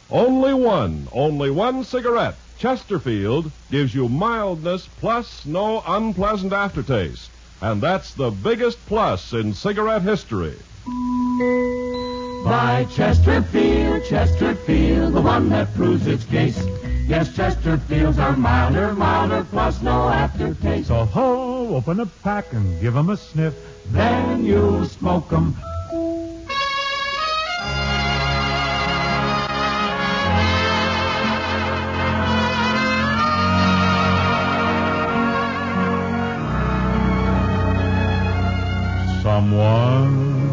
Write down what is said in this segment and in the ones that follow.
Only one cigarette. Chesterfield gives you mildness plus no unpleasant aftertaste. And that's the biggest plus in cigarette history. Buy Chesterfield, Chesterfield, the one that proves its case. Yes, Chesterfields are milder, plus no aftertaste. So ho, open a pack and give 'em a sniff. Then you'll smoke 'em. Someone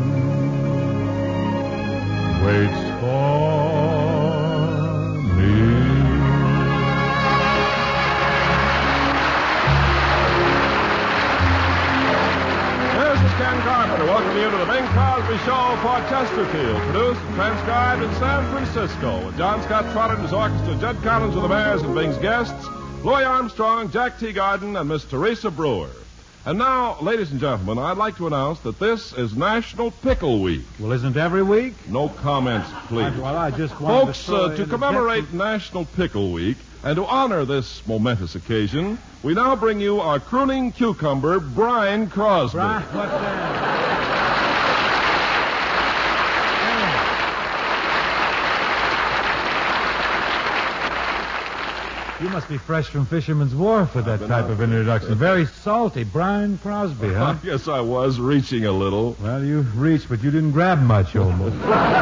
waits for me. This is Ken Carpenter. Welcome you to the Bing Crosby Show for Chesterfield. Produced and transcribed in San Francisco with John Scott Trotter and his orchestra, Judd Collins with the Bears and Bing's guests, Louis Armstrong, Jack Teagarden, and Miss Teresa Brewer. And now, ladies and gentlemen, I'd like to announce that this is National Pickle Week. Well, isn't every week? No comments, please. I just wanted Folks, to commemorate National Pickle Week and to honor this momentous occasion, we now bring you our crooning cucumber, Brian Crosby. Brian, what's that? You must be fresh from Fisherman's Wharf with that type of introduction. Very salty. Brian Crosby, huh? Yes, I was reaching a little. Well, you reached, but you didn't grab much, almost.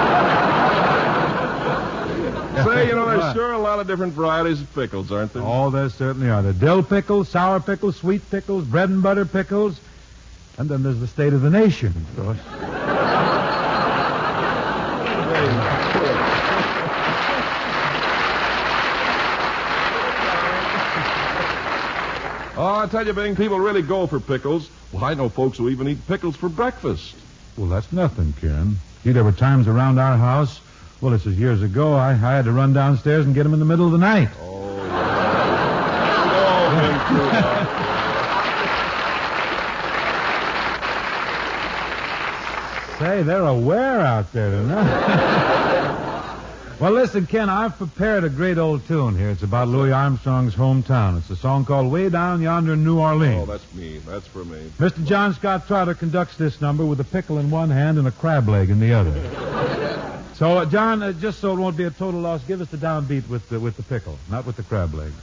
Say, there's sure a lot of different varieties of pickles, aren't there? Oh, there certainly are. The dill pickles, sour pickles, sweet pickles, bread and butter pickles. And then there's the state of the nation, of course. Oh, I tell you, Bing, people really go for pickles. Well, I know folks who even eat pickles for breakfast. Well, that's nothing, Ken. See, there were times around our house, well, this is years ago, I had to run downstairs and get them in the middle of the night. Oh, yeah. Say, they're aware out there tonight. Well, listen, Ken, I've prepared a great old tune here. It's about Louis Armstrong's hometown. It's a song called Way Down Yonder in New Orleans. Oh, that's me. That's for me. Mr. John Scott Trotter conducts this number with a pickle in one hand and a crab leg in the other. So, John, just so it won't be a total loss, give us the downbeat with the pickle, not with the crab leg.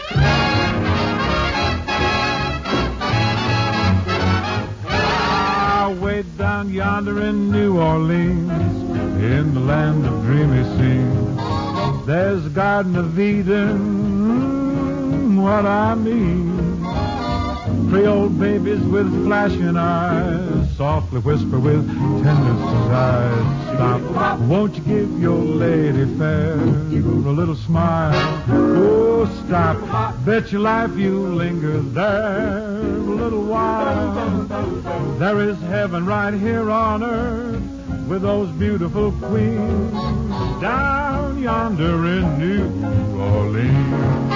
Way down yonder in New Orleans, in the land of dreamy scenes, there's a Garden of Eden, what I mean. Creole babies with flashing eyes softly whisper with tender sighs, stop, won't you give your lady fair a little smile? Oh, stop, bet your life you linger there a little while. There is heaven right here on earth with those beautiful queens down yonder in New Orleans.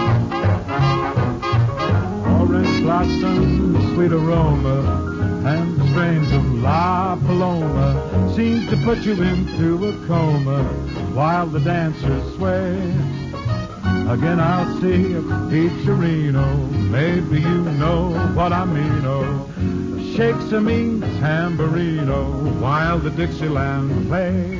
Orange blossoms, sweet aroma, and the strains of La Paloma seems to put you into a coma while the dancers sway. Again I'll see a Peacherino, maybe you know what I mean, oh. Shakes a mean tambourino while the Dixieland plays.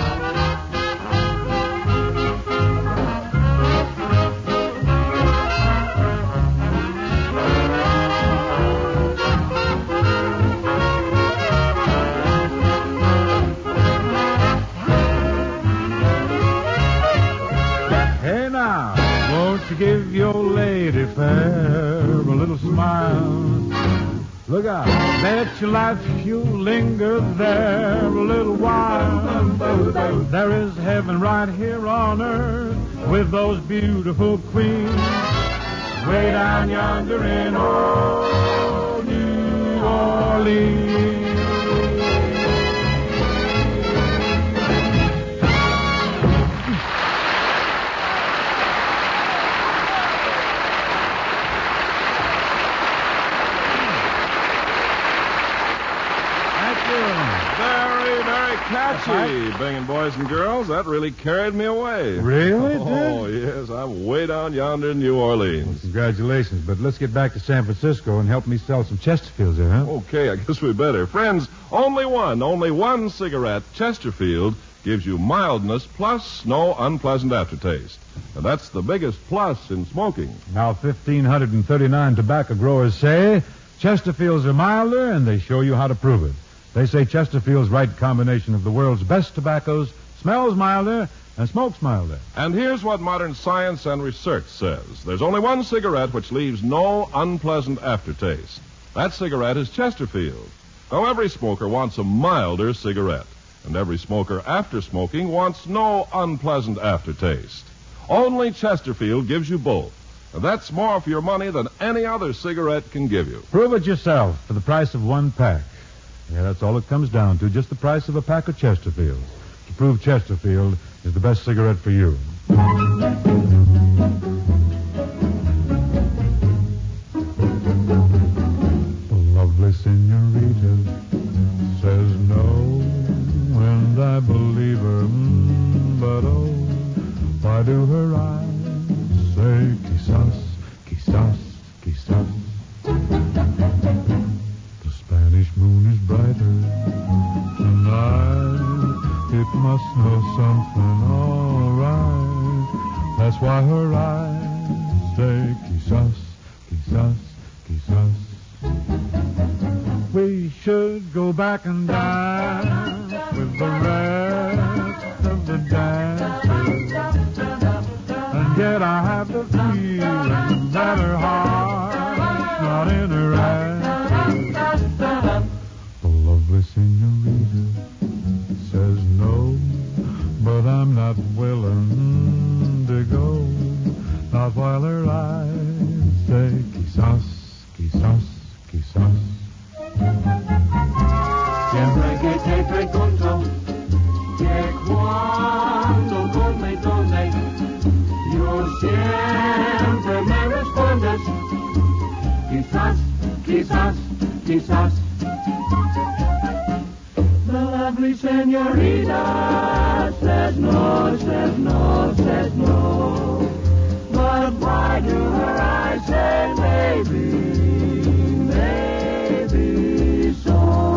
Hey now, won't you give your lady fair a little smile? Look out, bet your life you'll linger there a little while. There is heaven right here on earth with those beautiful queens way down yonder in old New Orleans. catchy, Binging boys and girls. That really carried me away. Really? Oh, yes. I'm way down yonder in New Orleans. Congratulations, but let's get back to San Francisco and help me sell some Chesterfields there, huh? Okay, I guess we better. Friends, only one cigarette, Chesterfield, gives you mildness plus no unpleasant aftertaste. And that's the biggest plus in smoking. Now, 1,539 tobacco growers say Chesterfields are milder, and they show you how to prove it. They say Chesterfield's right combination of the world's best tobaccos smells milder and smokes milder. And here's what modern science and research says. There's only one cigarette which leaves no unpleasant aftertaste. That cigarette is Chesterfield. Now, every smoker wants a milder cigarette. And every smoker after smoking wants no unpleasant aftertaste. Only Chesterfield gives you both. And that's more for your money than any other cigarette can give you. Prove it yourself for the price of one pack. Yeah, that's all it comes down to, just the price of a pack of Chesterfields. To prove Chesterfield is the best cigarette for you. The lovely senorita says no, and I believe her, but oh, why do her eyes say quizás, quizás, quizás? The Spanish moon is brighter tonight. It must know something alright. That's why her eyes say quizás, quizás, quizás. We should go back and dance with the rest of the dancers. And yet I have the feeling that her heart's not in her hands. The lovely senorita says no, but I'm not willing to go. Not while her eyes say quizás, quizás, quizás. Siempre que te pregunto que cuando, cómo y dónde, yo siempre me respondes quizás, quizás, quizás. The lovely señorita says no, says no, says no. But why do her eyes say maybe, maybe so?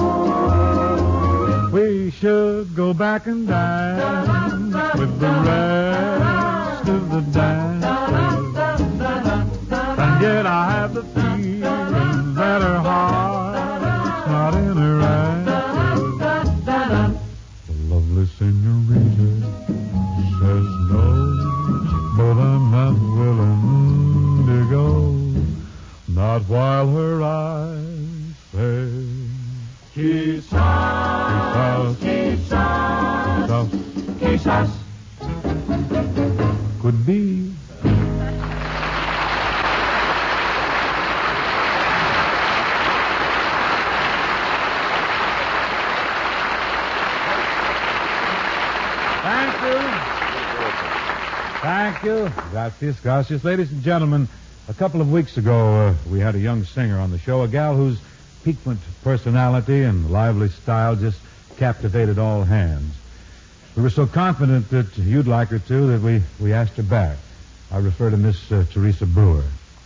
We should go back and dance with the rest of the dancers. And yet I have the feeling that her heart's not in her hands. The lovely senorita says no, but I'm not willing to go. Not while her eyes say Quizás, quizás, quizás. Could be. Thank you. Thank you. Gracias, gracias. Ladies and gentlemen, a couple of weeks ago, we had a young singer on the show, a gal whose piquant personality and lively style just captivated all hands. We were so confident that you'd like her too that we asked her back. I refer to Miss Teresa Brewer.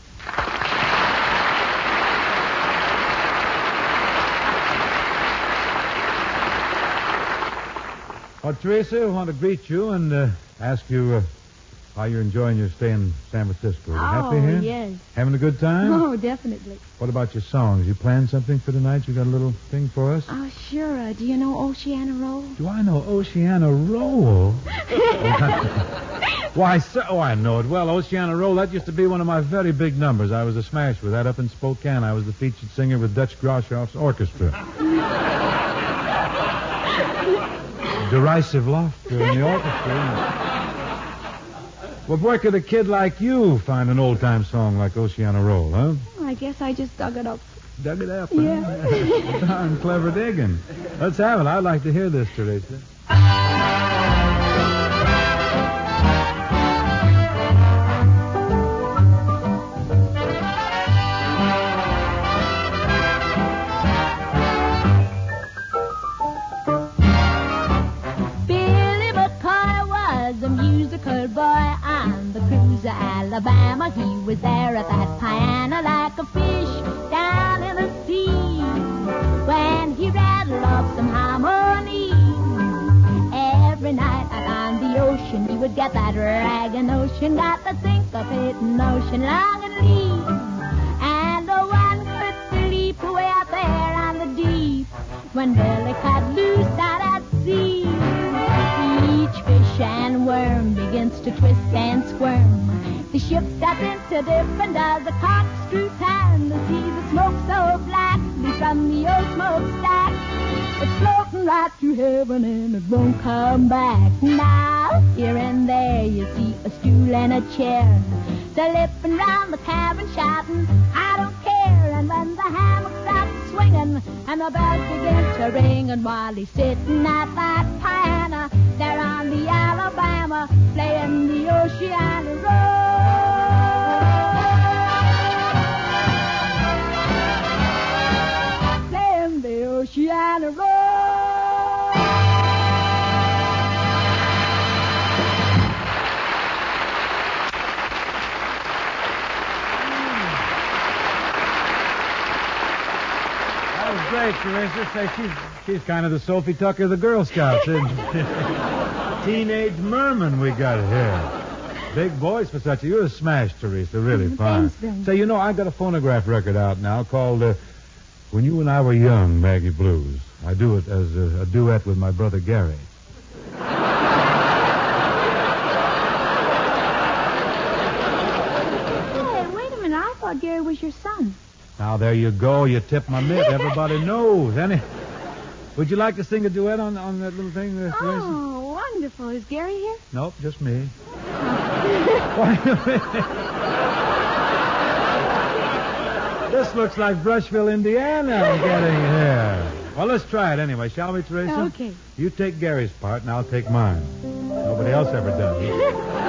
Well, Teresa, I want to greet you and ask you how you're enjoying your stay in San Francisco. Are you happy here? Yes. Having a good time? Oh, definitely. What about your songs? You planned something for tonight? You got a little thing for us? Oh, sure. Do you know Oceana Roll? Do I know Oceana Roll? Why, sir, I know it well. Oceana Roll, that used to be one of my very big numbers. I was a smash with that up in Spokane. I was the featured singer with Dutch Groshoff's orchestra. Derisive laughter in the orchestra. Well, where could a kid like you find an old-time song like Oceana Roll, huh? I guess I just dug it up. Dug it up, Yeah. Huh? Darn clever digging. Let's have it. I'd like to hear this, Teresa. was there at that piano like a fish down in the sea. When he rattled off some harmony, every night out on the ocean he would get that ragged notion, got the syncopating notion long and lean. And no one could sleep away out there on the deep when Billy cut loose out at sea. Each fish and worm begins to twist and squirm. The ship starts into different as the corkscrew time. The sea the smoke so blackly from the old smokestack. It's floating right to heaven and it won't come back. Now, here and there you see a stool and a chair. They're lipping round the cabin shouting, I don't care. And when the hammock stops swinging and the bells begin to ring, and while he's sitting at that piano there on the Alabama playing the Oceana Road, playing the Oceana Road. Great, Teresa. Say, she's kind of the Sophie Tucker of the Girl Scouts, isn't she? Teenage merman we got here. Big voice for such a... You're a smash, Teresa. Really fine. Thanks, Ben. Say, you know, I got a phonograph record out now called When You and I Were Young, Maggie Blues. I do it as a duet with my brother Gary. Hey, wait a minute. I thought Gary was your son. Now, there you go. You tip my mitt. Everybody knows. Would you like to sing a duet on that little thing, Teresa? Oh, wonderful. Is Gary here? Nope, just me. This looks like Brushville, Indiana I'm getting here. Well, let's try it anyway, shall we, Teresa? Okay. You take Gary's part, and I'll take mine. Nobody else ever does it.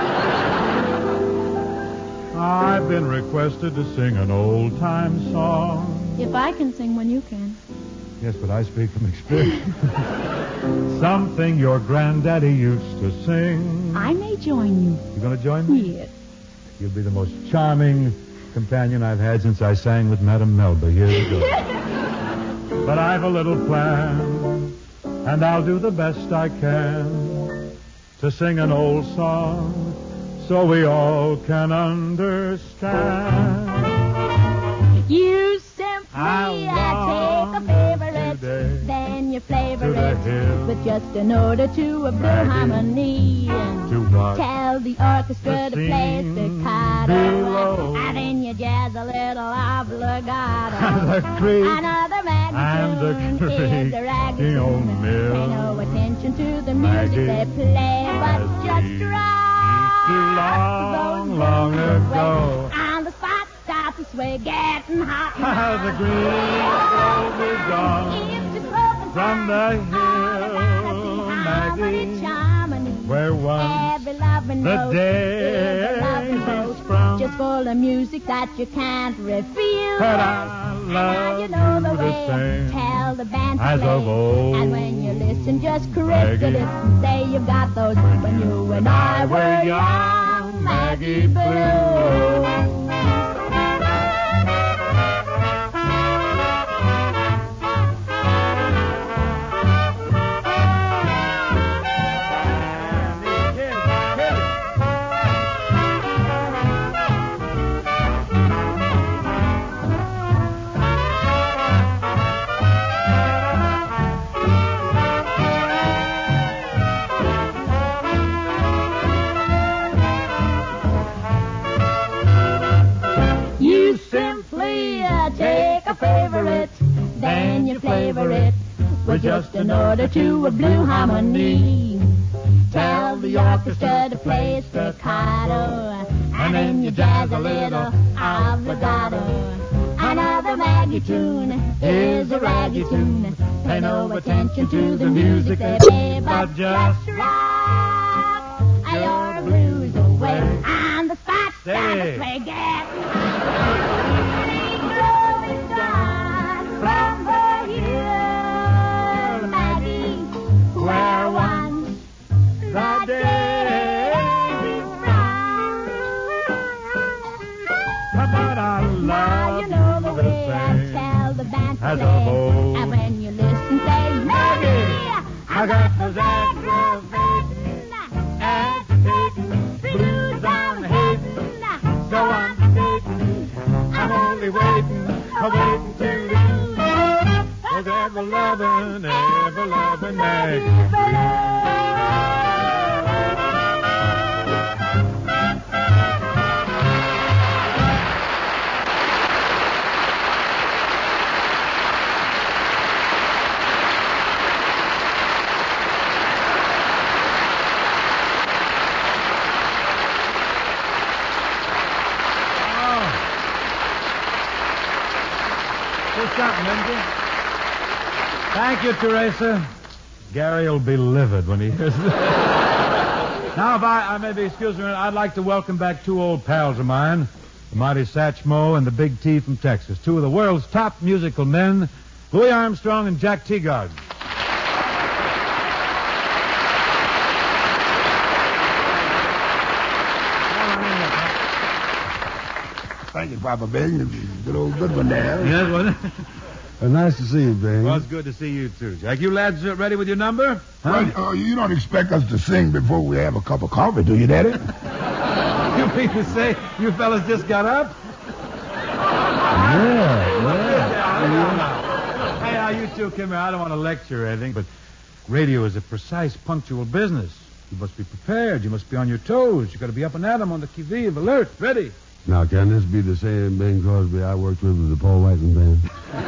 I've been requested to sing an old-time song. If I can sing when you can. Yes, but I speak from experience. Something your granddaddy used to sing. I may join you. You going to join me? Yes. You'll be the most charming companion I've had since I sang with Madame Melba years ago. But I've a little plan, and I'll do the best I can to sing an old song so we all can understand. You simply take a favorite, today then you flavor to the it hill, with just a note or two of blue Maggie, harmony. to watch Tell the orchestra the to play scene staccato, below. and then you jazz a little obligato. And the creek Another Maggie and the tune is a raggy creaking old tune. mill. Pay no attention to the Maggie, music they play, but as just we rock long, those long blues ago. away. On the spot, start to sway, getting hot. How the green grove is gone If you're smoking from the hill, Maggie, where once every loving the note is a loving daisies note, sprung. just full of music that you can't refuse. But I Now you love know the you way. to sing Tell the band to as play. of old. And when you listen, just correct Maggie, it and say you've got those. When you and I were young, Maggie Blue. Then you flavor it with just an note or two of blue harmony. Tell the orchestra to play staccato, and then you jazz a little obligato. Another Maggie tune is a raggy tune. Pay no attention to the music they play, but just rock your blues away. On the spot, down the sway, get. From the hill, Maggie, where once the daisies sprung. I Now love you know the you way I same tell the band to as a play. whole. And when you listen, say, Maggie, I got those aggravating, agitating blues I'm hating. So I'm dating, I'm only waiting till you was ever loving Maggie. Thank you, Teresa. Gary will be livid when he hears this. Now, if I may be excused a minute, I'd like to welcome back two old pals of mine, the mighty Satchmo and the Big T from Texas, two of the world's top musical men, Louis Armstrong and Jack Teagarden. Thank you, Papa Bing. Good old good one there. Yes, wasn't it? Nice to see you, Bing. Well, it's good to see you, too, Jack. You lads ready with your number? Huh? Well, you don't expect us to sing before we have a cup of coffee, do you, Daddy? You mean to say you fellas just got up? Yeah. Hey, now, you two come here. I don't want to lecture or anything, but radio is a precise, punctual business. You must be prepared. You must be on your toes. You got to be up and at 'em on the qui vive, alert, ready. Now, can this be the same Bing Crosby I worked with the Paul Whiteman band?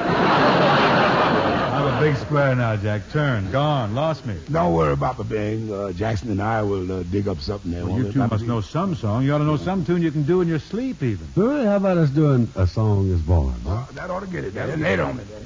I'm a big square now, Jack. Turn. Gone. Lost me. Don't worry, Papa Bing. Jackson and I will dig up something there. Well, you two must know some song. You ought to know some tune you can do in your sleep, even. Well, how about us doing A Song Is Born? That ought to get it, Daddy. Lay it on me, Daddy.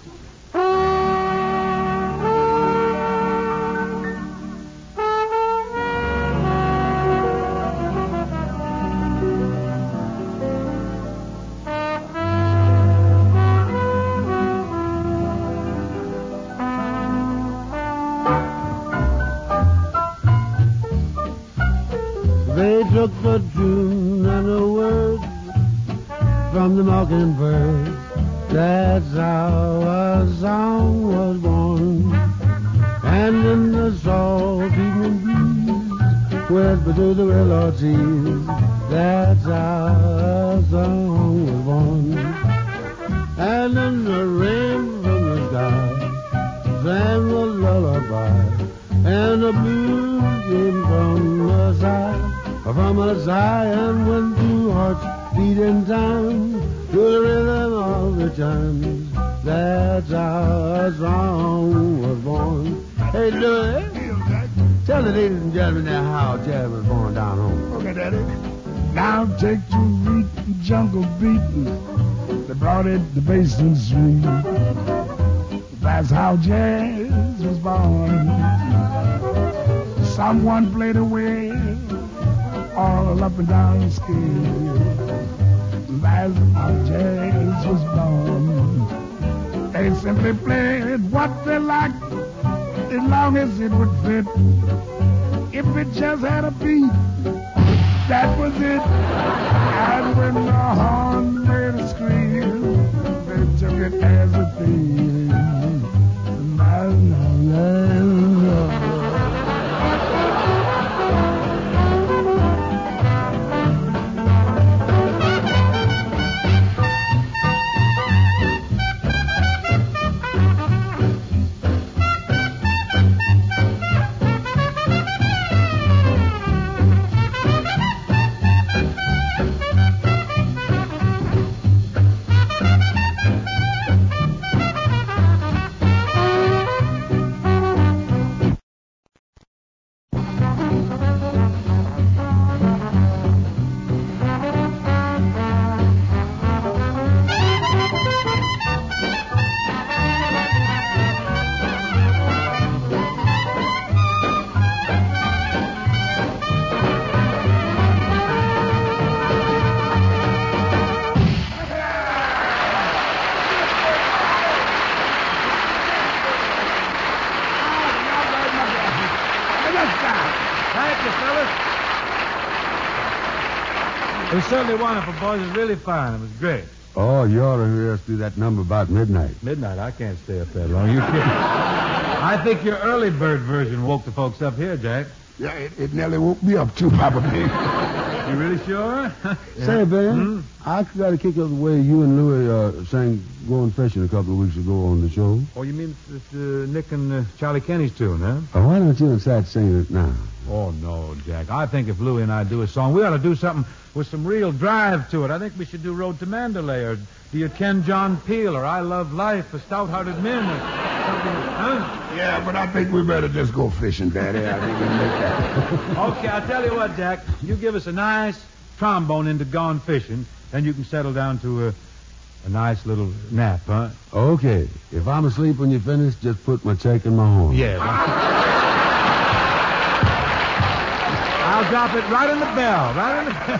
They took the tune and the words from the mockingbird. That's how a song was born. And in the soft evening breeze, whisper to the willow trees. That's how a song was born. And in the rain from the sky, sang a lullaby. And the blues came from the side. From a sigh, and when two hearts beat in time to the rhythm of the chimes, that's how a song was born. Hey, Louis, tell the ladies and gentlemen now how jazz was born down home. Okay, Daddy. Now take to beat the jungle beating. They brought it to Basin Street. That's how jazz was born. Someone played away all up and down the scale. That's how jazz was born. They simply played what they liked as long as it would fit. If it just had a beat, that was it. And when the horn made a scream, they took it as a theme. It was certainly wonderful, boys. It was really fine. It was great. Oh, you ought to hear us do that number about midnight. Midnight? I can't stay up that long. You kidding? I think your early bird version woke the folks up here, Jack. Yeah, it nearly woke me up, too, Papa Bing. You really sure? Say, Ben, I actually got a kick of the way you and Louie sang Going Fishing a couple of weeks ago on the show. Oh, you mean Nick and Charlie Kenny's tune, huh? Why don't you and Sat sing it now? Oh, no, Jack. I think if Louie and I do a song, we ought to do something with some real drive to it. I think we should do Road to Mandalay, or do you ken John Peel, or I Love Life for Stout-Hearted Men, or something, huh? Yeah, but I think we better just go fishing, Daddy. I think we can make that. Okay, I'll tell you what, Jack. You give us a nice trombone into Gone Fishing, then you can settle down to a nice little nap, huh? Okay. If I'm asleep when you finish, just put my check in my horn. Yeah. I'll drop it right in the bell, right in the bell.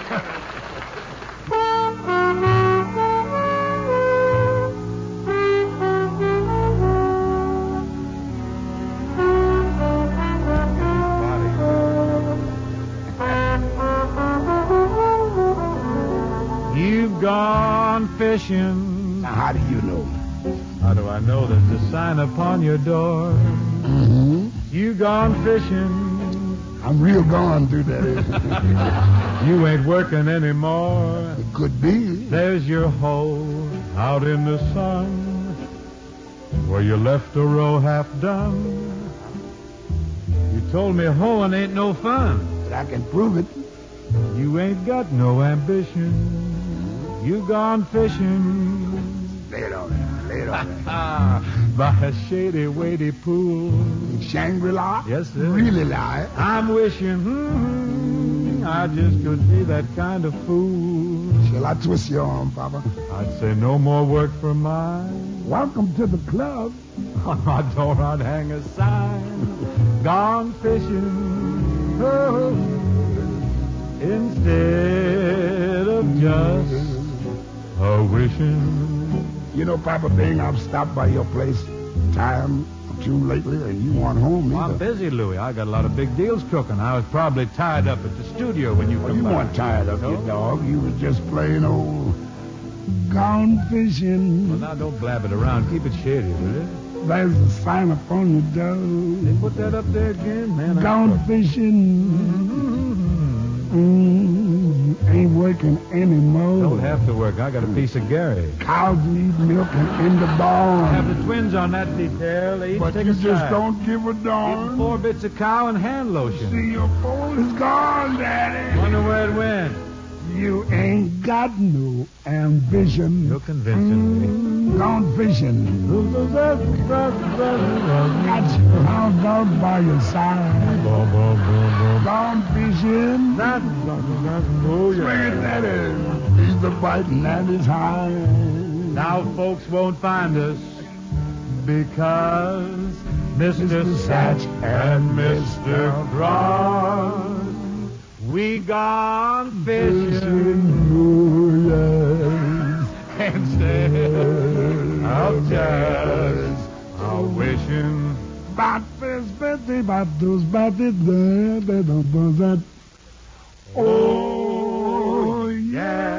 You've gone fishing. Now, how do you know? How do I know? There's a sign upon your door. Mm-hmm. You've gone fishing. I'm real gone through that. You ain't working anymore. It could be. There's your hoe out in the sun, where you left a row half done. You told me hoeing ain't no fun. But I can prove it. You ain't got no ambition. You gone fishing. Lay it on there. Lay it on there. By a shady, weighty pool. Shangri-La? Yes, sir. Really lie. I'm wishing I just could be that kind of fool. Shall I twist your arm, Papa? I'd say no more work for mine. Welcome to the club. On my door I'd hang a sign. Gone fishing. Oh, instead of just a wishing. You know, Papa Bing, I've stopped by your place time or two lately, and you weren't home either. Well, I'm busy, Louie. I got a lot of big deals cooking. I was probably tied up at the studio when you Well, come you by. weren't tired of your dog. You was just plain old gone fishing. Well, now don't blab it around. Keep it shady, will you? There's a sign up on the door. They put that up there again, man. Gone fishing. Ain't working anymore. Don't have to work. I got a piece of Gary. Cows need milking in the barn. Have the twins on that detail. They each But take you a just side. don't give a Give darn. them 4 bits of cow and hand lotion. See, your bowl is gone, Daddy. Wonder where it went. You ain't got no ambition. You're convincing me. Gone fishing. Got your hound dog by your side. Gone fishing. Oh, Look at Daddy. He's the biting at his hide. Now folks won't find us because Mr. Satch and Mr. Cross, we gone fishing instead of just a wishing. About this, Betty, about those, about it, that. Oh, yeah.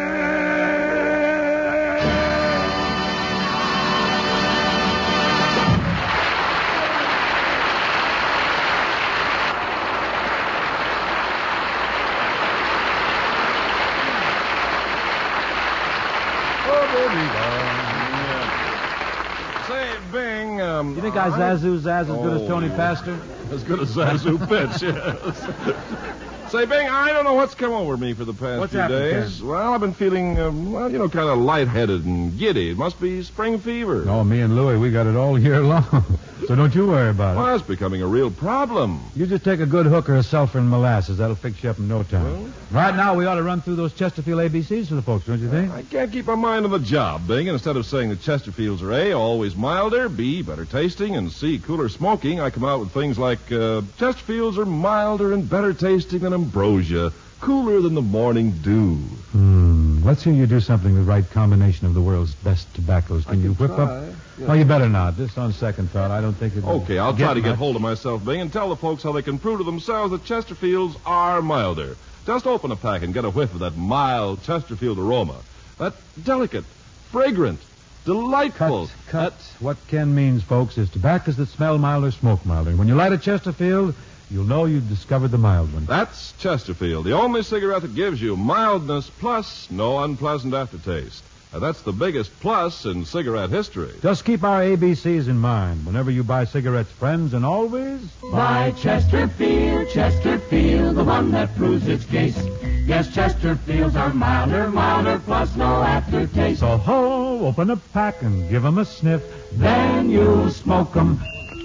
Say, Bing, You think I Zazu's as good as Tony Pastor? As good as Zazu Pitch, yes. Say, Bing, I don't know what's come over me for the past What's few happened, days. Ken? Well, I've been feeling, kind of lightheaded and giddy. It must be spring fever. No, me and Louie, we got it all year long. So don't you worry about it. Well, that's becoming a real problem. You just take a good hooker of sulfur and molasses. That'll fix you up in no time. Well? Right now, we ought to run through those Chesterfield ABCs for the folks, don't you think? I can't keep my mind on the job, Bing. And instead of saying that Chesterfields are A, always milder, B, better tasting, and C, cooler smoking, I come out with things like Chesterfields are milder and better tasting than ambrosia, cooler than the morning dew. Let's hear you do something with the right combination of the world's best tobaccos. Can you whip try. up? Yeah. Well, you better not. Just on second thought, I don't think it. Okay, I'll try to get much. hold of myself, Bing, and tell the folks how they can prove to themselves that Chesterfields are milder. Just open a pack and get a whiff of that mild Chesterfield aroma. That delicate, fragrant, delightful... Cut. What Ken means, folks, is tobaccos that smell mild or smoke milder. And when you light a Chesterfield, you'll know you've discovered the mild one. That's Chesterfield, the only cigarette that gives you mildness plus no unpleasant aftertaste. Now, that's the biggest plus in cigarette history. Just keep our ABCs in mind whenever you buy cigarettes, friends, and always... Buy Chesterfield, Chesterfield, the one that proves its case. Yes, Chesterfields are milder, plus no aftertaste. So ho, open a pack and give 'em a sniff. Then you'll smoke 'em.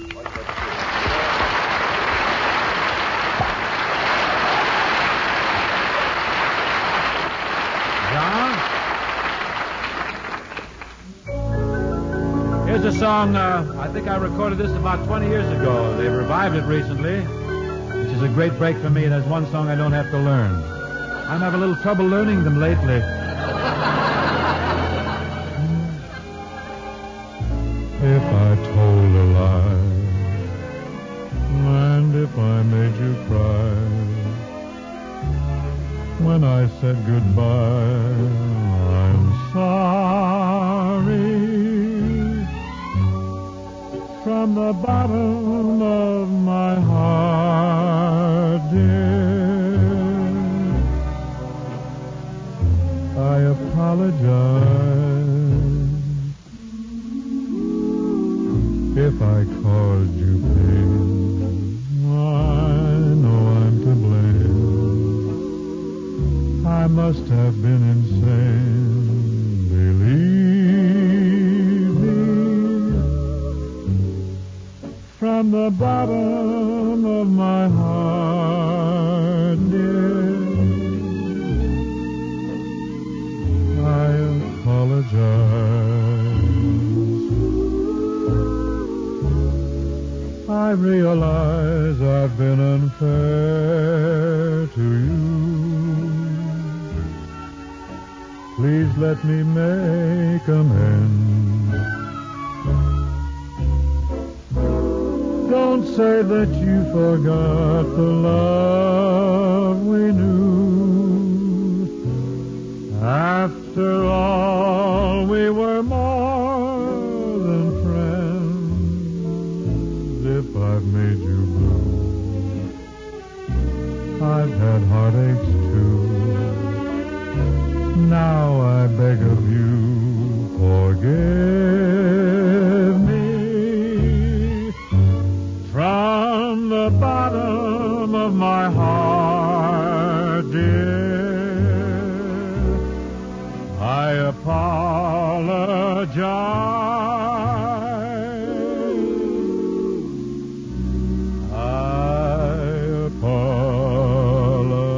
Here's a song, I think I recorded this about 20 years ago. They've revived it recently, which is a great break for me. There's one song I don't have to learn. I'm having a little trouble learning them lately. If I told a lie, and if I made you cry, when I said goodbye, I'm sorry. From the bottom of my heart, dear, I apologize if I caused you pain. I know I'm to blame. I must have been insane, believe me. From the bottom of my heart, dear, I apologize. I realize I've been unfair to you. Please let me make amends. Don't say that you forgot the love we knew. After all, we were more than friends. If I've made you blue, I've had heartaches too. Now I beg of you, forgive me. From the bottom of my heart, dear, I apologize. I apologize.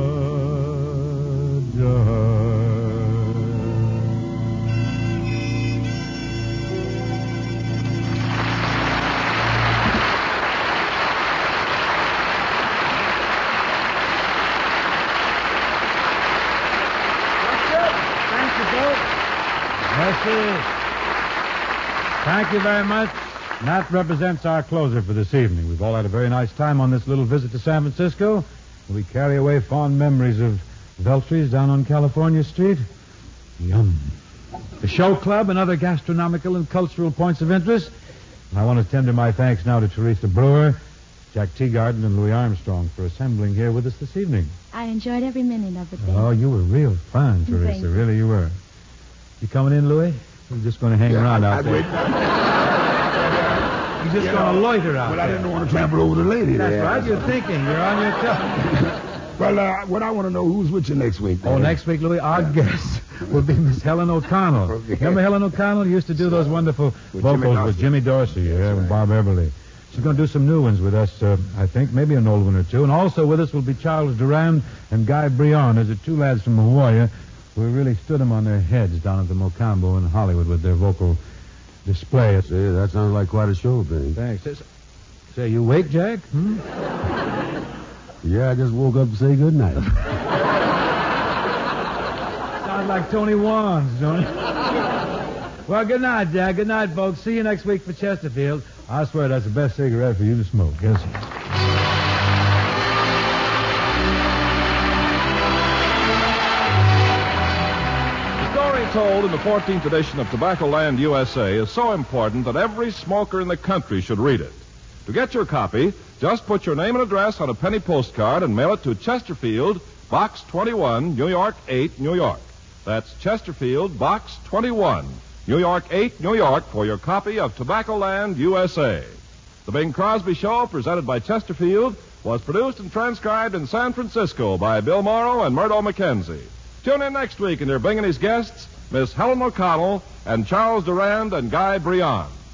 Thank you very much. And that represents our closer for this evening. We've all had a very nice time on this little visit to San Francisco. We carry away fond memories of Veltry's down on California Street. Yum. The Show Club and other gastronomical and cultural points of interest. And I want to tender my thanks now to Teresa Brewer, Jack Teagarden, and Louis Armstrong for assembling here with us this evening. I enjoyed every minute of it. Oh, you were real fun, Teresa. Really, you were. You coming in, Louis? You're just going to hang around out there. You're just going to loiter out there. But I didn't want to trample over the lady. That's right. You're thinking. You're on your toes. Well, what I want to know, who's with you next week? Oh, next week, Louis, our guest will be Miss Helen O'Connell. Okay. Remember Helen O'Connell? Used to do those wonderful vocals with Jimmy Dorsey and Bob Everly. She's going to do some new ones with us, I think, maybe an old one or two. And also with us will be Charles Duran and Guy Brion. Those are two lads from Hawaii who really stood them on their heads down at the Mocambo in Hollywood with their vocal display. See, that sounds like quite a show, Bing. Thanks. Say, you awake, Jack? Yeah, I just woke up to say good night. Sounds like Tony Wands, don't it? Well, good night, Jack. Good night, folks. See you next week for Chesterfield. I swear that's the best cigarette for you to smoke. Yes, sir. told in the 14th edition of Tobacco Land USA is so important that every smoker in the country should read it. To get your copy, just put your name and address on a penny postcard and mail it to Chesterfield, Box 21, New York 8, New York. That's Chesterfield, Box 21, New York 8, New York, for your copy of Tobacco Land USA. The Bing Crosby Show, presented by Chesterfield, was produced and transcribed in San Francisco by Bill Morrow and Murdo McKenzie. Tune in next week and hear Bing and his guests, Miss Helen O'Connell and Charles Durand and Guy Briand.